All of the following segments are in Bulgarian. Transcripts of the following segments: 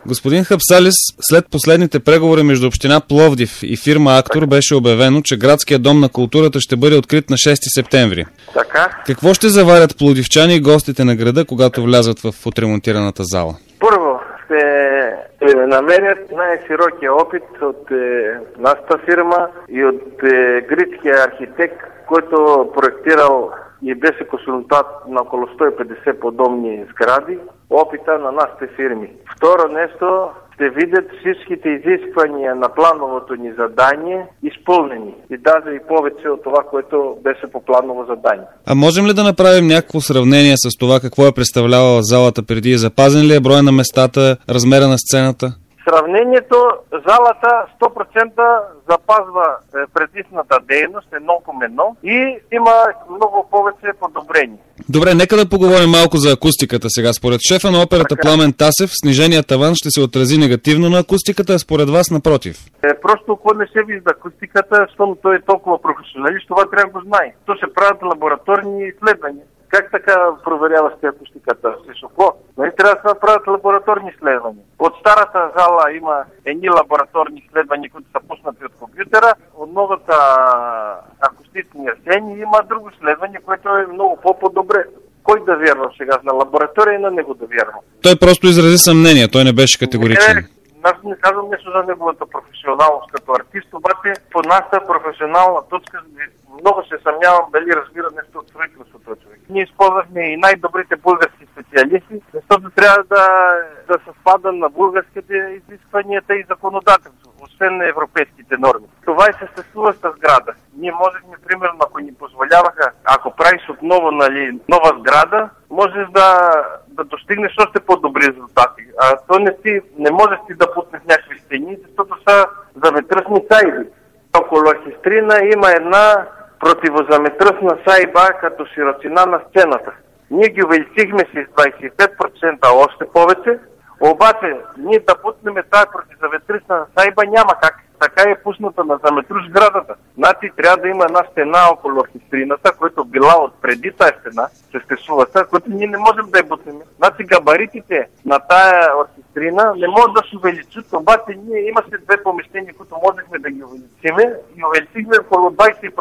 Господин Хапсалис, след последните преговори между община Пловдив и фирма Актор беше обявено, че градският дом на културата ще бъде открит на 6 септември. Така. Какво ще заварят пловдивчани и гостите на града, когато влязат в отремонтираната зала? Първо ще намерят най-широкия опит от нашата фирма и от гръцкия архитект, който проектирал и беше консултант на около 150 подобни сгради, опита на нашите фирми. Второ нещо, ще видят всичките изисквания на плановото ни задание изпълнени и даже и повече от това, което беше по планово задание. А можем ли да направим някакво сравнение с това какво е представлявала залата преди? Запазен ли е броя на местата, размера на сцената? Сравнението, залата 100% запазва предишната дейност, едно към едно, и има много повече подобрения. Добре, нека да поговорим малко за акустиката сега. Според шефа на операта Пламен Тасев, сниженият таван ще се отрази негативно на акустиката, а според вас напротив. Просто ако не се вижда акустиката, защото той е толкова професионалист, това трябва да го знае. То се правят лабораторни изследвания. Как така проверяваш акустиката? Сешоко? Нали трябва да се направят лабораторни изследвания. От старата зала има едни лабораторни изследвания, които са пуснати от компютъра. От новата акустични сцени има друго изследване, което е много по-добре. Кой да вярва сега на лаборатория и на него да вярва? Той просто изрази съмнение, той не беше категоричен. Аз не казвам нещо за неговата професионалност като артист, обаче по нашата професионална точка много се съмнявам дали разбира нещо от строителството човек. Ние използвахме и най-добрите български специалисти, защото трябва да съвпада на българските изискванията и законодателство, освен на европейските норми. Това е съществуваща сграда. Ние можехме, примерно, ако ни позволяваха, ако правиш отново нова сграда, можеш да достигнеш още по-добри резултати. А то не можеш ти да пуснеш някакви стени, защото са заветръсни сайби. Около Хистрина има една противозаметръсна сайба като широчина на сцената. Ние ги увеличихме с 25% още повече, обаче ние да пуснем тази противозаветръсна сайба няма как. Така е пусната на заметруш градата. Значи трябва да има една стена около оркестрината, която била от преди тази стена, съществуваща, която ние не можем да я бутнем. Значи габаритите на тая оркестрина не могат да се увеличат, обаче ние имаше две помещения, които можехме да ги увеличиме и увеличихме около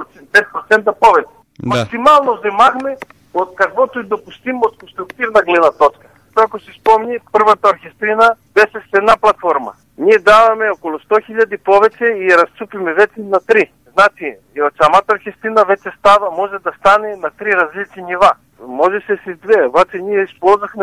25% повече. Да. Максимално вземахме от каквото и допустимо от конструктивна гледна точка. Ако си спомни, първата оркестрина беше с една платформа. Ние даваме около 100 000 повече и я разцупиме вече на 3. Значи, и от самата оркестрина вече може да стане на 3 различни нива. Може се с две, обаче ние използвахме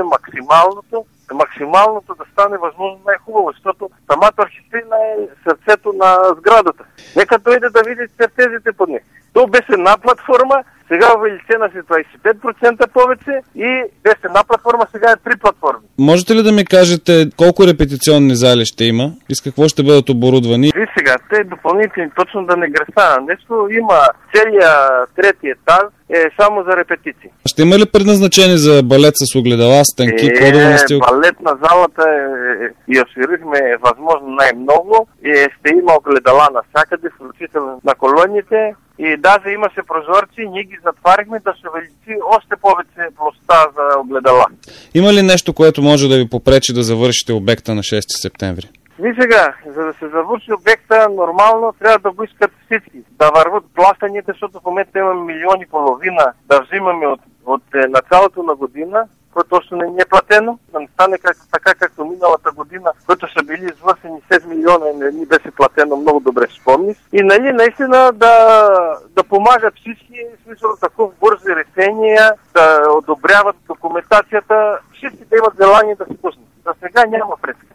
максималното да стане възможно най-хубаво, защото самата оркестрина е сърцето на сградата. Нека дойде да види чертежите под нея. То беше една платформа, сега увеличена си 25% повече и беше една платформа, сега е 3 платформи. Можете ли да ми кажете колко репетиционни зали ще има и с какво ще бъдат оборудвани? И сега, те допълнителни, точно да не греша нещо, има целият трети етаж е само за репетиции. Ще има ли предназначение за балет с огледала, станки, кодове настилки? Балет на залата и осигурихме възможно най-много и ще има огледала навсякъде, включително на колоните. И даже имаше прозорци, ние ги затварихме да се увеличи още повече площта за огледала. Има ли нещо, което може да ви попречи да завършите обекта на 6 септември? И сега, за да се завърши обекта, нормално трябва да го искат всички. Да върват плащанията, защото в момента имаме 1,5 милиона да взимаме от началото на година, което още не е платено, да не стане така както миналата година, които са били извършени 6 милиона и не ни беше платено, много добре спомниш. И наистина да помагат всички, в смисъл такова бързи решения, да одобряват документацията, всички да имат желание да се пуснат. За сега няма пречка.